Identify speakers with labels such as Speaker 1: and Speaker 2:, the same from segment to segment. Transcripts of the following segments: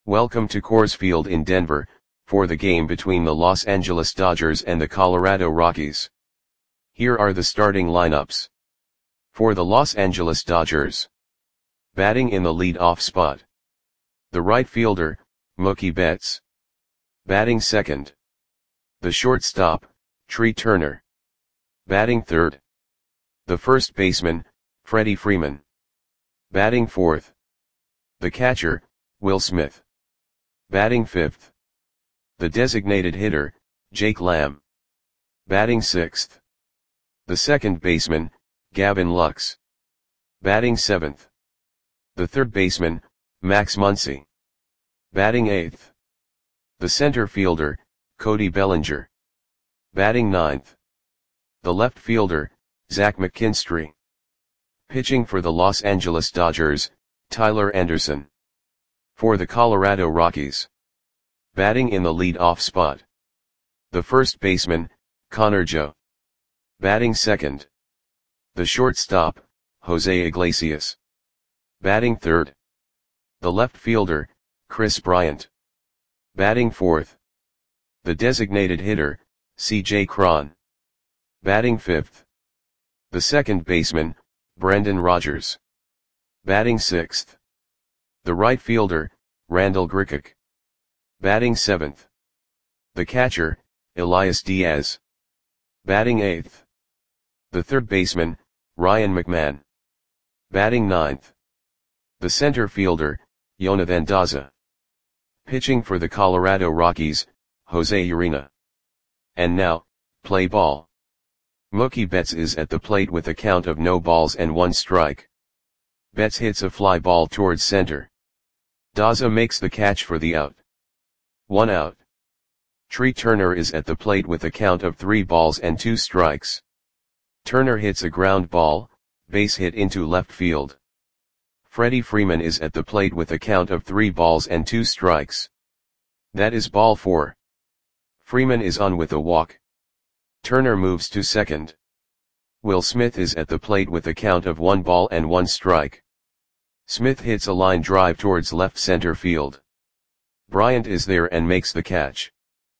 Speaker 1: Welcome to Coors Field in Denver, for the game between the Los Angeles Dodgers and the Colorado Rockies. Here are the starting lineups. For the Los Angeles Dodgers. Batting in the lead-off spot. The right fielder, Mookie Betts. Batting second. The shortstop, Trea Turner. Batting third. The first baseman, Freddie Freeman. Batting fourth. The catcher, Will Smith. Batting fifth. The designated hitter, Jake Lamb. Batting sixth. The second baseman, Gavin Lux. Batting seventh. The third baseman, Max Muncy. Batting eighth. The center fielder, Cody Bellinger. Batting ninth. The left fielder, Zach McKinstry. Pitching for the Los Angeles Dodgers, Tyler Anderson. For the Colorado Rockies. Batting in the lead-off spot. The first baseman, Connor Joe. Batting second. The shortstop, Jose Iglesias. Batting third. The left fielder, Kris Bryant. Batting fourth. The designated hitter, C.J. Cron. Batting fifth. The second baseman, Brendan Rodgers. Batting sixth. The right fielder, Randall Grichuk. Batting seventh. The catcher, Elias Diaz. Batting eighth. The third baseman, Ryan McMahon. Batting ninth. The center fielder, Jonathan Daza. Pitching for the Colorado Rockies, Jose Urena. And now, play ball. Mookie Betts is at the plate with a count of no balls and one strike. Betts hits a fly ball towards center. Daza makes the catch for the out. 1 out. Trea Turner is at the plate with a count of 3 balls and 2 strikes. Turner hits a ground ball, base hit into left field. Freddie Freeman is at the plate with a count of 3 balls and 2 strikes. That is ball 4. Freeman is on with a walk. Turner moves to second. Will Smith is at the plate with a count of 1 ball and 1 strike. Smith hits a line drive towards left center field. Bryant is there and makes the catch.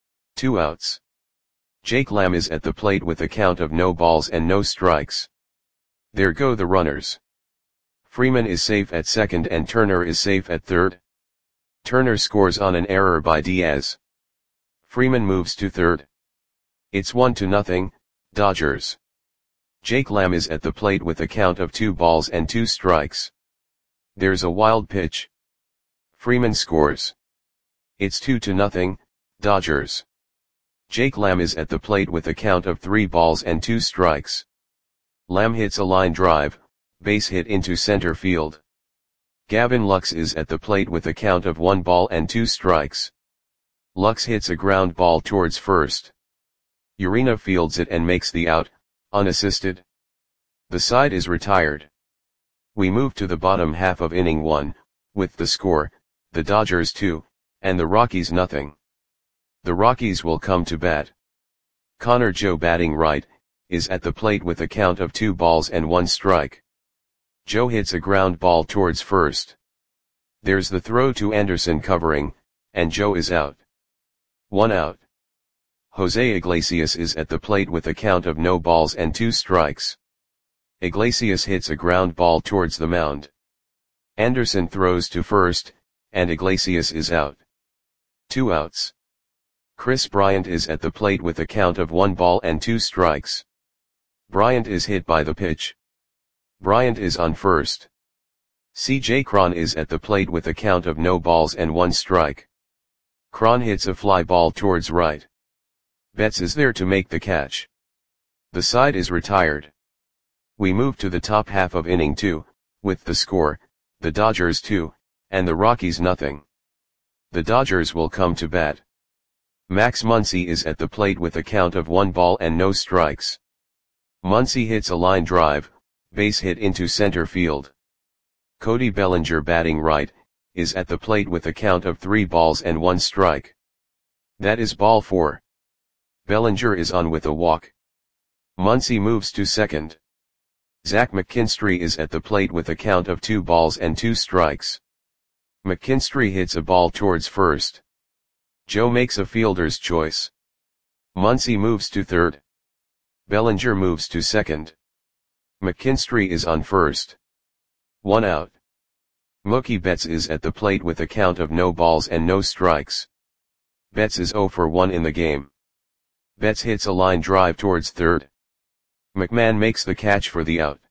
Speaker 1: 2 outs. Jake Lamb is at the plate with a count of no balls and no strikes. There go the runners. Freeman is safe at second and Turner is safe at third. Turner scores on an error by Diaz. Freeman moves to third. It's 1-0, Dodgers. Jake Lamb is at the plate with a count of 2 balls and 2 strikes. There's a wild pitch. Freeman scores. It's 2-0, Dodgers. Jake Lamb is at the plate with a count of 3 balls and 2 strikes. Lamb hits a line drive, base hit into center field. Gavin Lux is at the plate with a count of 1 ball and 2 strikes. Lux hits a ground ball towards first. Urena fields it and makes the out, unassisted. The side is retired. We move to the bottom half of inning 1, with the score, the Dodgers 2, and the Rockies nothing. The Rockies will come to bat. Connor Joe batting right, is at the plate with a count of 2 balls and 1 strike. Joe hits a ground ball towards first. There's the throw to Anderson covering, and Joe is out. 1 out. Jose Iglesias is at the plate with a count of no balls and 2 strikes. Iglesias hits a ground ball towards the mound. Anderson throws to first, and Iglesias is out. 2 outs. Kris Bryant is at the plate with a count of 1 ball and 2 strikes. Bryant is hit by the pitch. Bryant is on first. C.J. Cron is at the plate with a count of no balls and 1 strike. Cron hits a fly ball towards right. Betts is there to make the catch. The side is retired. We move to the top half of inning 2, with the score, the Dodgers 2, and the Rockies nothing. The Dodgers will come to bat. Max Muncy is at the plate with a count of 1 ball and no strikes. Muncy hits a line drive, base hit into center field. Cody Bellinger batting right, is at the plate with a count of 3 balls and 1 strike. That is ball 4. Bellinger is on with a walk. Muncy moves to second. Zach McKinstry is at the plate with a count of 2 balls and 2 strikes. McKinstry hits a ball towards first. Joe makes a fielder's choice. Muncy moves to third. Bellinger moves to second. McKinstry is on first. 1 out. Mookie Betts is at the plate with a count of no balls and no strikes. Betts is 0 for 1 in the game. Betts hits a line drive towards third. McMahon makes the catch for the out.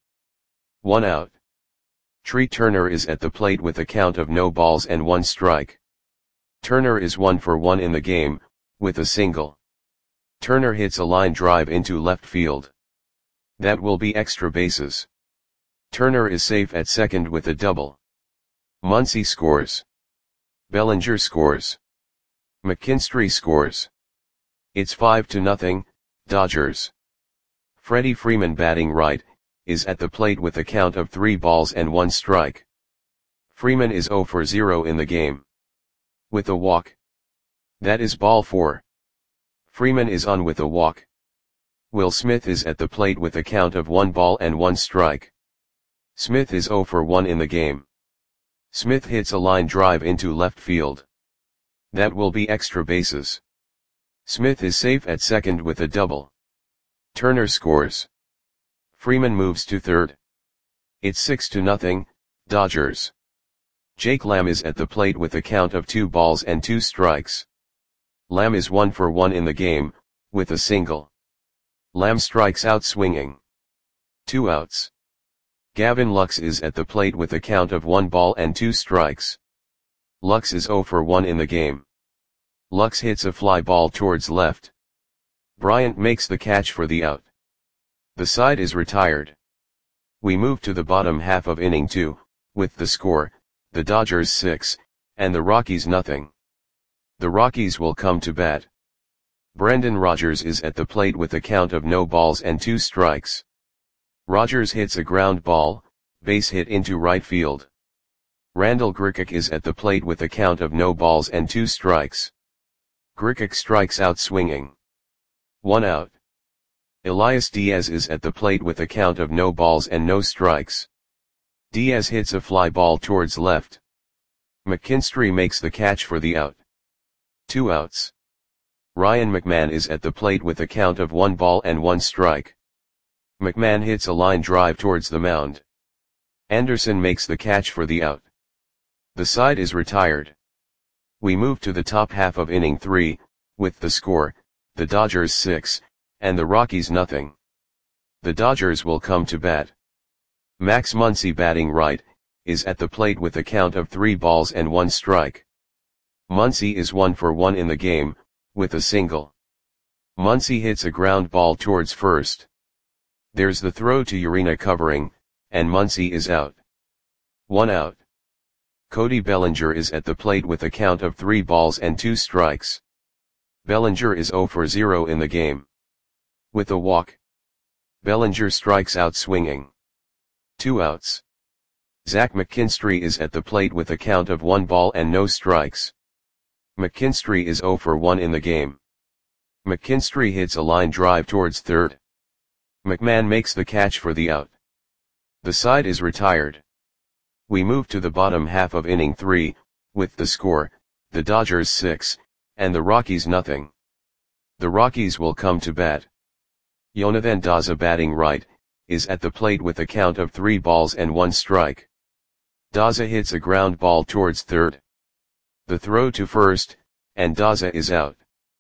Speaker 1: 1 out. Tree Turner is at the plate with a count of no balls and 1 strike. Turner is 1 for 1 in the game, with a single. Turner hits a line drive into left field. That will be extra bases. Turner is safe at second with a double. Muncy scores. Bellinger scores. McKinstry scores. It's 5-0, Dodgers. Freddie Freeman, batting right, is at the plate with a count of 3 balls and 1 strike. Freeman is 0 for 0 in the game. With a walk. That is ball 4. Freeman is on with a walk. Will Smith is at the plate with a count of 1 ball and 1 strike. Smith is 0 for 1 in the game. Smith hits a line drive into left field. That will be extra bases. Smith is safe at second with a double. Turner scores. Freeman moves to third. It's 6-0, Dodgers. Jake Lamb is at the plate with a count of 2 balls and 2 strikes. Lamb is 1 for 1 in the game, with a single. Lamb strikes out swinging. 2 outs. Gavin Lux is at the plate with a count of 1 ball and 2 strikes. Lux is 0 for 1 in the game. Lux hits a fly ball towards left. Bryant makes the catch for the out. The side is retired. We move to the bottom half of inning 2, with the score, the Dodgers 6, and the Rockies nothing. The Rockies will come to bat. Brendan Rodgers is at the plate with a count of no balls and 2 strikes. Rodgers hits a ground ball, base hit into right field. Randall Grichuk is at the plate with a count of no balls and 2 strikes. Grichuk strikes out swinging. 1 out. Elias Diaz is at the plate with a count of no balls and no strikes. Diaz hits a fly ball towards left. McKinstry makes the catch for the out. 2 outs. Ryan McMahon is at the plate with a count of 1 ball and 1 strike. McMahon hits a line drive towards the mound. Anderson makes the catch for the out. The side is retired. We move to the top half of inning 3, with the score, the Dodgers 6, and the Rockies nothing. The Dodgers will come to bat. Max Muncy, batting right, is at the plate with a count of 3 balls and 1 strike. Muncy is 1 for 1 in the game, with a single. Muncy hits a ground ball towards first. There's the throw to Urena covering, and Muncy is out. 1 out. Cody Bellinger is at the plate with a count of 3 balls and 2 strikes. Bellinger is 0 for 0 in the game. With a walk. Bellinger strikes out swinging. 2 outs. Zach McKinstry is at the plate with a count of 1 ball and no strikes. McKinstry is 0 for 1 in the game. McKinstry hits a line drive towards third. McMahon makes the catch for the out. The side is retired. We move to the bottom half of inning 3, with the score, the Dodgers 6, and the Rockies nothing. The Rockies will come to bat. Jonathan Daza, batting right, is at the plate with a count of 3 balls and 1 strike. Daza hits a ground ball towards third. The throw to first, and Daza is out.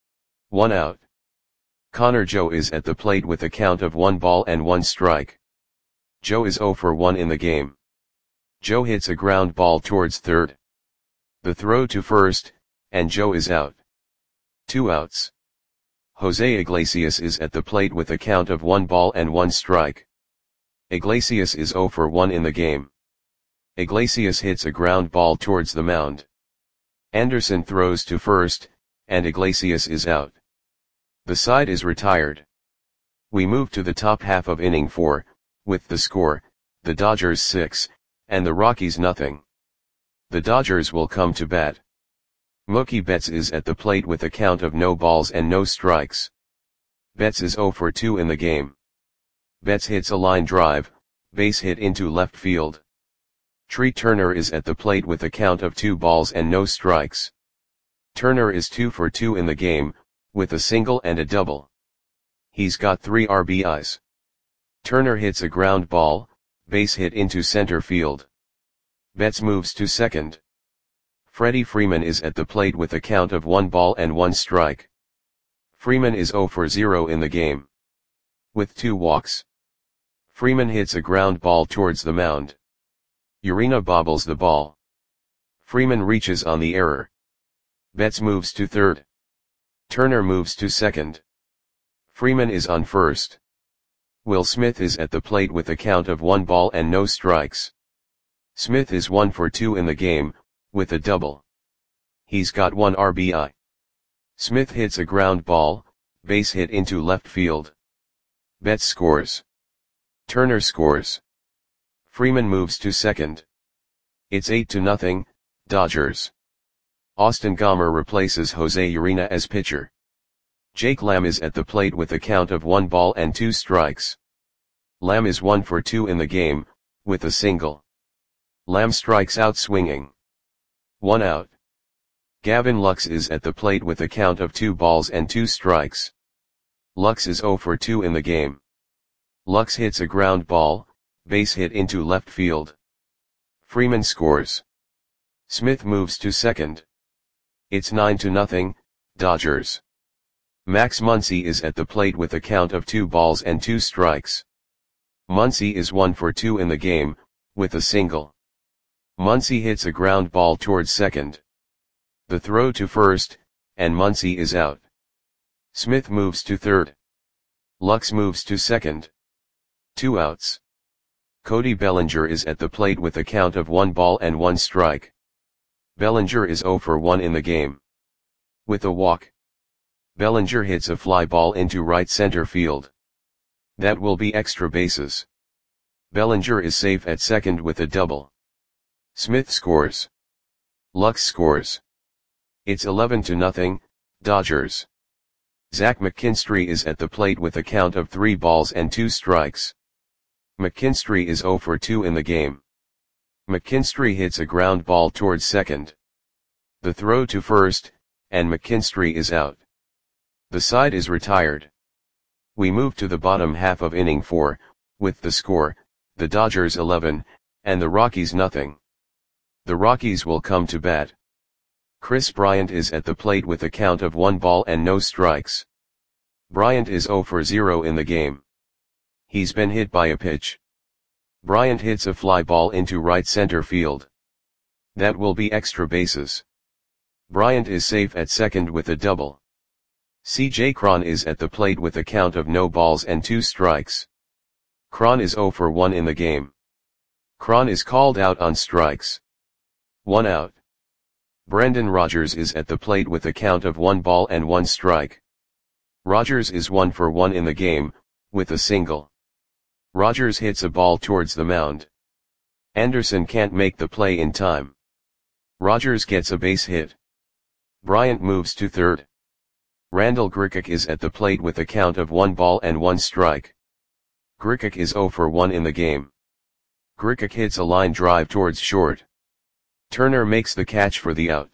Speaker 1: 1 out. Connor Joe is at the plate with a count of 1 ball and 1 strike. Joe is 0 for 1 in the game. Joe hits a ground ball towards third. The throw to first, and Joe is out. 2 outs. Jose Iglesias is at the plate with a count of 1 ball and 1 strike. Iglesias is 0 for 1 in the game. Iglesias hits a ground ball towards the mound. Anderson throws to first, and Iglesias is out. The side is retired. We move to the top half of inning 4, with the score, the Dodgers 6, and the Rockies nothing. The Dodgers will come to bat. Mookie Betts is at the plate with a count of no balls and no strikes. Betts is 0 for 2 in the game. Betts hits a line drive, base hit into left field. Tree Turner is at the plate with a count of 2 balls and no strikes. Turner is 2 for 2 in the game, with a single and a double. He's got 3 RBIs. Turner hits a ground ball, base hit into center field. Betts moves to second. Freddie Freeman is at the plate with a count of 1 ball and 1 strike. Freeman is 0 for 0 in the game, with 2 walks. Freeman hits a ground ball towards the mound. Urena bobbles the ball. Freeman reaches on the error. Betts moves to third. Turner moves to second. Freeman is on first. Will Smith is at the plate with a count of 1 ball and no strikes. Smith is 1 for 2 in the game, with a double. He's got 1 RBI. Smith hits a ground ball, base hit into left field. Betts scores. Turner scores. Freeman moves to second. It's 8-0, Dodgers. Austin Gomber replaces Jose Urena as pitcher. Jake Lamb is at the plate with a count of 1 ball and 2 strikes. Lamb is 1 for 2 in the game, with a single. Lamb strikes out swinging. 1 out. Gavin Lux is at the plate with a count of 2 balls and 2 strikes. Lux is 0 for 2 in the game. Lux hits a ground ball, base hit into left field. Freeman scores. Smith moves to second. It's 9-0, Dodgers. Max Muncy is at the plate with a count of 2 balls and 2 strikes. Muncy is 1 for 2 in the game, with a single. Muncy hits a ground ball towards second. The throw to first, and Muncy is out. Smith moves to third. Lux moves to second. 2 outs. Cody Bellinger is at the plate with a count of 1 ball and 1 strike. Bellinger is 0 for 1 in the game, with a walk. Bellinger hits a fly ball into right center field. That will be extra bases. Bellinger is safe at second with a double. Smith scores. Lux scores. It's 11-0, Dodgers. Zach McKinstry is at the plate with a count of 3 balls and 2 strikes. McKinstry is 0 for 2 in the game. McKinstry hits a ground ball towards second. The throw to first, and McKinstry is out. The side is retired. We move to the bottom half of inning 4, with the score, the Dodgers 11, and the Rockies nothing. The Rockies will come to bat. Chris Bryant is at the plate with a count of 1 ball and no strikes. Bryant is 0 for 0 in the game. He's been hit by a pitch. Bryant hits a fly ball into right center field. That will be extra bases. Bryant is safe at second with a double. C.J. Cron is at the plate with a count of no balls and 2 strikes. Cron is 0 for 1 in the game. Cron is called out on strikes. 1 out. Brendan Rodgers is at the plate with a count of 1 ball and 1 strike. Rodgers is 1 for 1 in the game, with a single. Rodgers hits a ball towards the mound. Anderson can't make the play in time. Rodgers gets a base hit. Bryant moves to third. Randall Grichuk is at the plate with a count of 1 ball and 1 strike. Grichuk is 0 for 1 in the game. Grichuk hits a line drive towards short. Turner makes the catch for the out.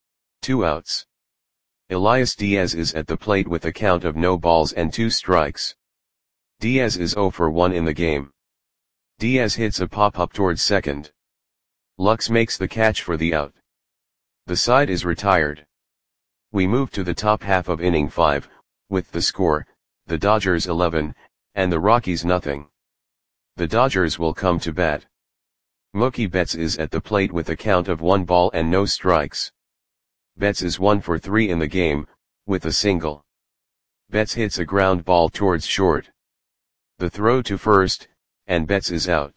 Speaker 1: 2 outs. Elias Diaz is at the plate with a count of no balls and 2 strikes. Diaz is 0 for 1 in the game. Diaz hits a pop-up towards second. Lux makes the catch for the out. The side is retired. We move to the top half of inning 5, with the score, the Dodgers 11, and the Rockies nothing. The Dodgers will come to bat. Mookie Betts is at the plate with a count of 1 ball and no strikes. Betts is 1 for 3 in the game, with a single. Betts hits a ground ball towards short. The throw to first, and Betts is out.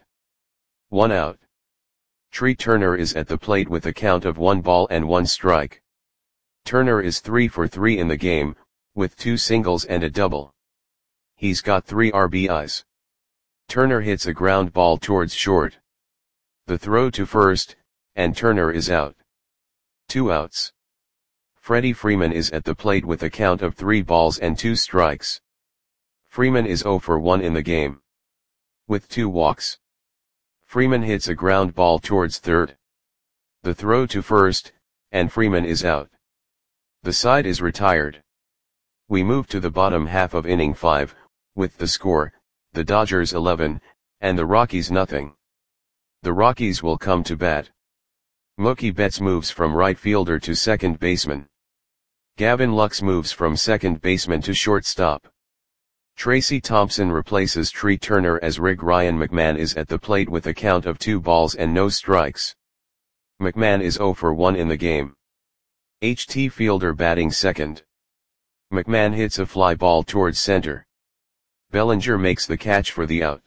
Speaker 1: 1 out. Tree Turner is at the plate with a count of 1 ball and 1 strike. Turner is 3 for 3 in the game, with 2 singles and a double. He's got 3 RBIs. Turner hits a ground ball towards short. The throw to first, and Turner is out. 2 outs. Freddie Freeman is at the plate with a count of 3 balls and 2 strikes. Freeman is 0 for 1 in the game, with 2 walks. Freeman hits a ground ball towards third. The throw to first, and Freeman is out. The side is retired. We move to the bottom half of inning 5, with the score, the Dodgers 11, and the Rockies nothing. The Rockies will come to bat. Mookie Betts moves from right fielder to second baseman. Gavin Lux moves from second baseman to shortstop. Tracy Thompson replaces Tree Turner as Rig. Ryan McMahon is at the plate with a count of 2 balls and no strikes. McMahon is 0 for 1 in the game. HT Fielder batting second. McMahon hits a fly ball towards center. Bellinger makes the catch for the out.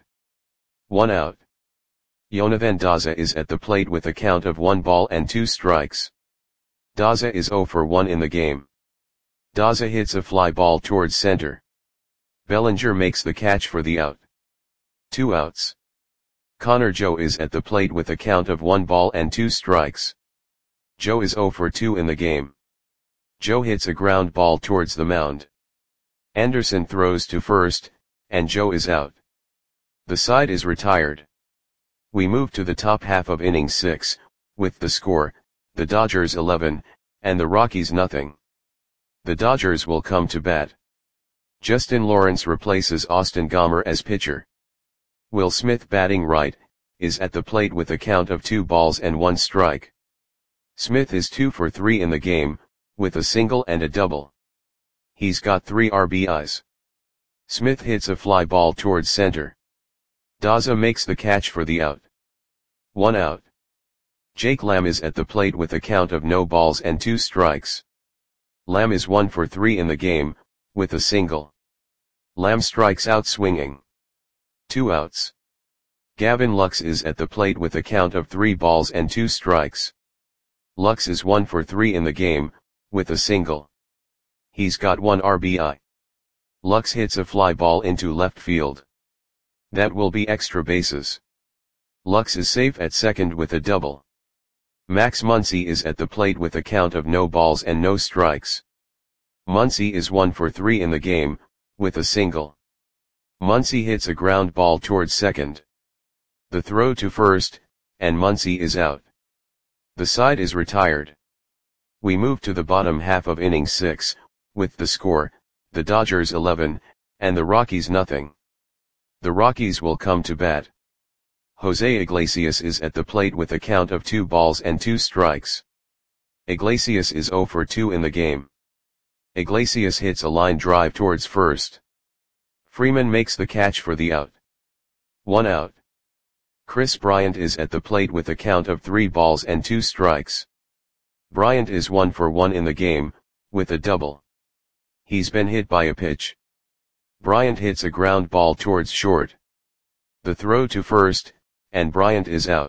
Speaker 1: 1 out. Jonathan Daza is at the plate with a count of 1 ball and 2 strikes. Daza is 0 for 1 in the game. Daza hits a fly ball towards center. Bellinger makes the catch for the out. 2 outs. Connor Joe is at the plate with a count of 1 ball and 2 strikes. Joe is 0 for 2 in the game. Joe hits a ground ball towards the mound. Anderson throws to first, and Joe is out. The side is retired. We move to the top half of inning 6, with the score, the Dodgers 11, and the Rockies nothing. The Dodgers will come to bat. Justin Lawrence replaces Austin Gomber as pitcher. Will Smith batting right, is at the plate with a count of 2 balls and 1 strike. Smith is 2 for 3 in the game, with a single and a double. He's got 3 RBIs. Smith hits a fly ball towards center. Daza makes the catch for the out. 1 out. Jake Lamb is at the plate with a count of no balls and 2 strikes. Lamb is 1 for 3 in the game, with a single. Lamb strikes out swinging. 2 outs. Gavin Lux is at the plate with a count of 3 balls and 2 strikes. Lux is 1 for 3 in the game, with a single. He's got 1 RBI. Lux hits a fly ball into left field. That will be extra bases. Lux is safe at second with a double. Max Muncy is at the plate with a count of no balls and no strikes. Muncy is 1 for 3 in the game, with a single. Muncy hits a ground ball towards second. The throw to first, and Muncy is out. The side is retired. We move to the bottom half of inning 6, with the score, the Dodgers 11, and the Rockies nothing. The Rockies will come to bat. Jose Iglesias is at the plate with a count of 2 balls and 2 strikes. Iglesias is 0 for 2 in the game. Iglesias hits a line drive towards first. Freeman makes the catch for the out. 1 out. Chris Bryant is at the plate with a count of 3 balls and 2 strikes. Bryant is 1 for 1 in the game, with a double. He's been hit by a pitch. Bryant hits a ground ball towards short. The throw to first, and Bryant is out.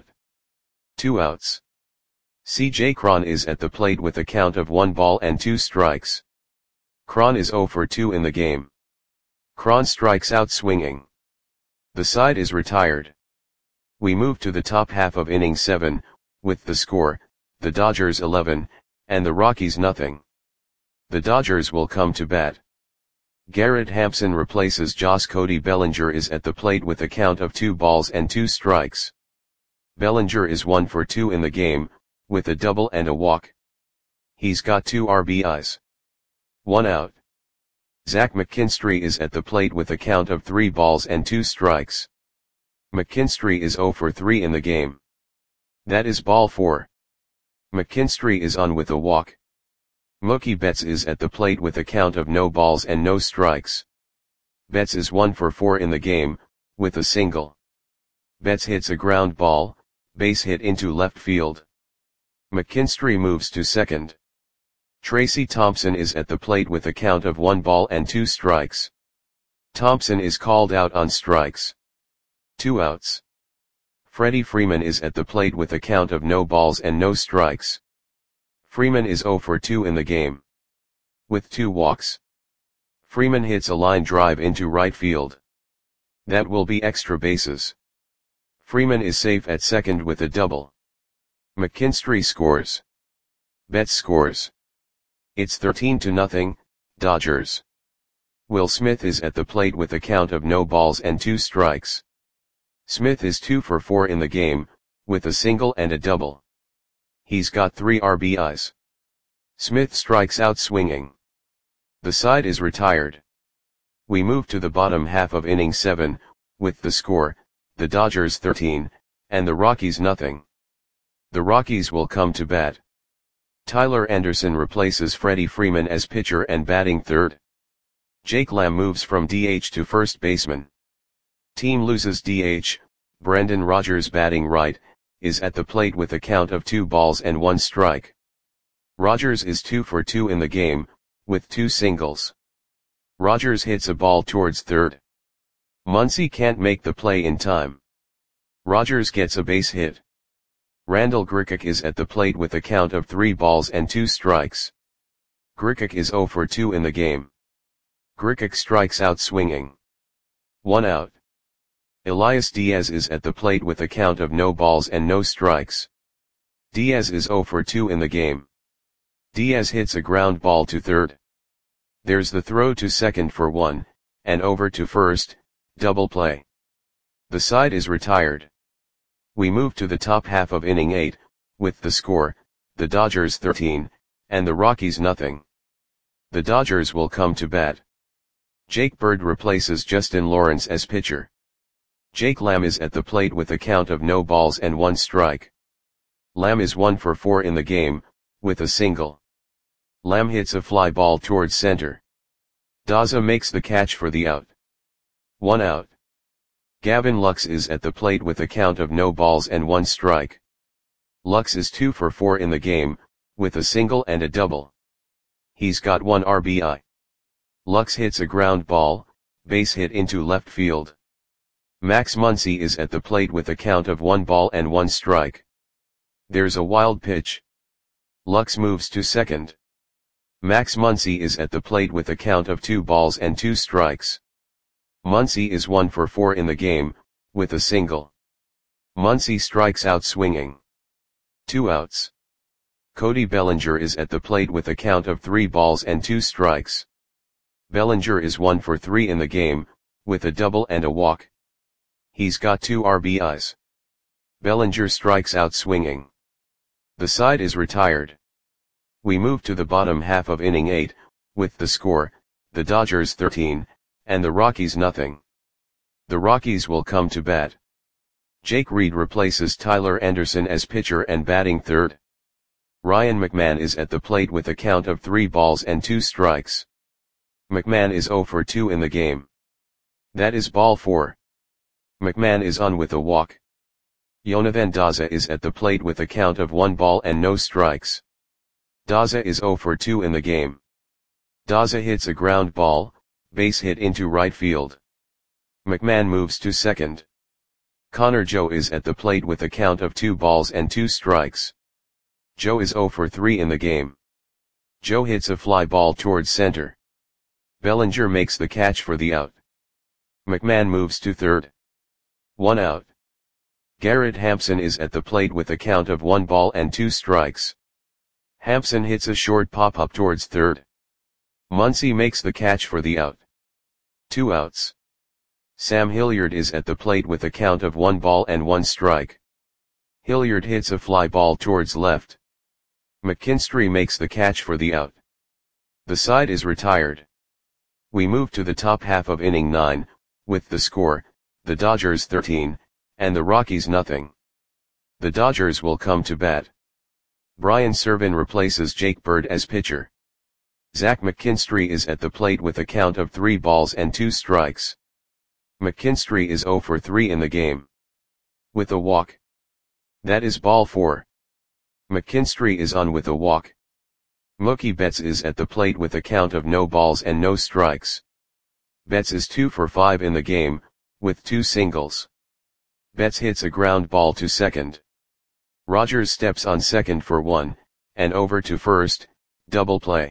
Speaker 1: 2 outs. C.J. Cron is at the plate with a count of 1 ball and 2 strikes. Cron is 0 for 2 in the game. Cron strikes out swinging. The side is retired. We move to the top half of inning 7, with the score, the Dodgers 11, and the Rockies nothing. The Dodgers will come to bat. Garrett Hampson replaces Josh. Cody Bellinger is at the plate with a count of 2 balls and 2 strikes. Bellinger is 1 for 2 in the game, with a double and a walk. He's got 2 RBIs. 1 out. Zach McKinstry is at the plate with a count of 3 balls and 2 strikes. McKinstry is 0 for 3 in the game. That is ball 4. McKinstry is on with a walk. Mookie Betts is at the plate with a count of no balls and no strikes. Betts is 1 for 4 in the game, with a single. Betts hits a ground ball, base hit into left field. McKinstry moves to second. Tracy Thompson is at the plate with a count of 1 ball and 2 strikes. Thompson is called out on strikes. 2 outs. Freddie Freeman is at the plate with a count of no balls and no strikes. Freeman is 0 for 2 in the game. With 2 walks. Freeman hits a line drive into right field. That will be extra bases. Freeman is safe at second with a double. McKinstry scores. Betts scores. It's 13-0, Dodgers. Will Smith is at the plate with a count of no balls and 2 strikes. Smith is 2 for 4 in the game, with a single and a double. He's got 3 RBIs. Smith strikes out swinging. The side is retired. We move to the bottom half of inning 7, with the score, the Dodgers 13, and the Rockies nothing. The Rockies will come to bat. Tyler Anderson replaces Freddie Freeman as pitcher and batting third. Jake Lamb moves from DH to first baseman. Team loses DH, Brendan Rodgers batting right, is at the plate with a count of 2 balls and 1 strike. Rodgers is 2 for 2 in the game, with 2 singles. Rodgers hits a ball towards third. Muncy can't make the play in time. Rodgers gets a base hit. Randall Grichuk is at the plate with a count of 3 balls and 2 strikes. Grichuk is 0 for 2 in the game. Grichuk strikes out swinging. 1 out. Elias Diaz is at the plate with a count of no balls and no strikes. Diaz is 0 for 2 in the game. Diaz hits a ground ball to third. There's the throw to second for 1, and over to first, double play. The side is retired. We move to the top half of inning 8, with the score, the Dodgers 13, and the Rockies nothing. The Dodgers will come to bat. Jake Bird replaces Justin Lawrence as pitcher. Jake Lamb is at the plate with a count of no balls and 1 strike. Lamb is 1 for 4 in the game, with a single. Lamb hits a fly ball towards center. Daza makes the catch for the out. 1 out. Gavin Lux is at the plate with a count of no balls and 1 strike. Lux is 2 for 4 in the game, with a single and a double. He's got 1 RBI. Lux hits a ground ball, base hit into left field. Max Muncy is at the plate with a count of 1 ball and 1 strike. There's a wild pitch. Lux moves to second. Max Muncy is at the plate with a count of 2 balls and 2 strikes. Muncy is 1 for 4 in the game, with a single. Muncy strikes out swinging. 2 outs. Cody Bellinger is at the plate with a count of 3 balls and 2 strikes. Bellinger is 1 for 3 in the game, with a double and a walk. He's got 2 RBIs. Bellinger strikes out swinging. The side is retired. We move to the bottom half of inning 8, with the score, the Dodgers 13, and the Rockies nothing. The Rockies will come to bat. Jake Reed replaces Tyler Anderson as pitcher and batting third. Ryan McMahon is at the plate with a count of 3 balls and 2 strikes. McMahon is 0 for 2 in the game. That is ball 4. McMahon is on with a walk. Yonavan Daza is at the plate with a count of 1 ball and no strikes. Daza is 0 for 2 in the game. Daza hits a ground ball, base hit into right field. McMahon moves to second. Connor Joe is at the plate with a count of 2 balls and 2 strikes. Joe is 0 for 3 in the game. Joe hits a fly ball towards center. Bellinger makes the catch for the out. McMahon moves to third. 1 out. Garrett Hampson is at the plate with a count of 1 ball and 2 strikes. Hampson hits a short pop-up towards third. Muncy makes the catch for the out. 2 outs. Sam Hilliard is at the plate with a count of 1 ball and 1 strike. Hilliard hits a fly ball towards left. McKinstry makes the catch for the out. The side is retired. We move to the top half of inning 9, with the score, the Dodgers 13, and the Rockies nothing. The Dodgers will come to bat. Brian Serven replaces Jake Bird as pitcher. Zach McKinstry is at the plate with a count of 3 balls and 2 strikes. McKinstry is 0 for 3 in the game. With a walk. That is ball 4. McKinstry is on with a walk. Mookie Betts is at the plate with a count of no balls and no strikes. Betts is 2 for 5 in the game, with 2 singles. Betts hits a ground ball to second. Rodgers steps on second for 1, and over to first, double play.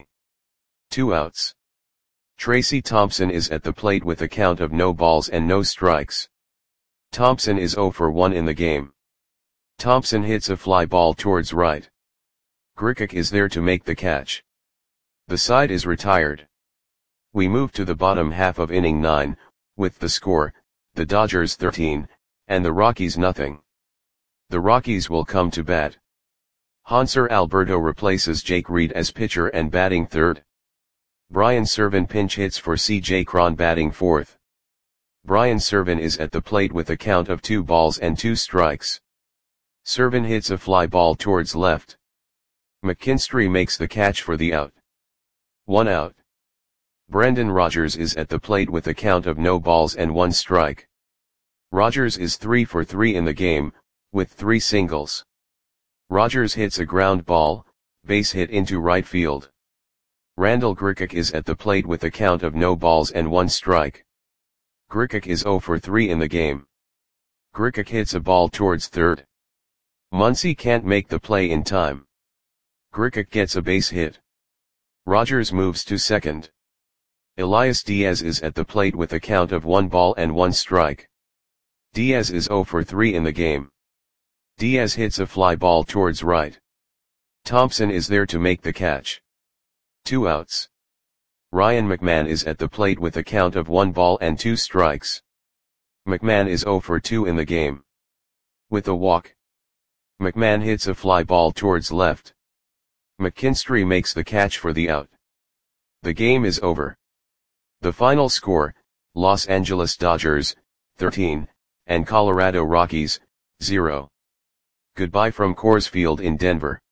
Speaker 1: 2 outs. Tracy Thompson is at the plate with a count of no balls and no strikes. Thompson is 0 for 1 in the game. Thompson hits a fly ball towards right. Grichuk is there to make the catch. The side is retired. We move to the bottom half of inning 9, with the score, the Dodgers 13, And the Rockies nothing. The Rockies will come to bat. Hanser Alberto replaces Jake Reed as pitcher and batting third. Brian Serven pinch hits for C.J. Cron batting fourth. Brian Serven is at the plate with a count of 2 balls and 2 strikes. Serven hits a fly ball towards left. McKinstry makes the catch for the out. 1 out. Brendan Rodgers is at the plate with a count of no balls and 1 strike. Rodgers is 3 for 3 in the game, with 3 singles. Rodgers hits a ground ball, base hit into right field. Randall Grichuk is at the plate with a count of no balls and 1 strike. Grichuk is 0 for 3 in the game. Grichuk hits a ball towards third. Muncy can't make the play in time. Grichuk gets a base hit. Rodgers moves to second. Elias Diaz is at the plate with a count of 1 ball and 1 strike. Diaz is 0 for 3 in the game. Diaz hits a fly ball towards right. Thompson is there to make the catch. 2 outs. Ryan McMahon is at the plate with a count of 1 ball and 2 strikes. McMahon is 0 for 2 in the game. With a walk. McMahon hits a fly ball towards left. McKinstry makes the catch for the out. The game is over. The final score, Los Angeles Dodgers, 13, and Colorado Rockies, 0. Goodbye from Coors Field in Denver.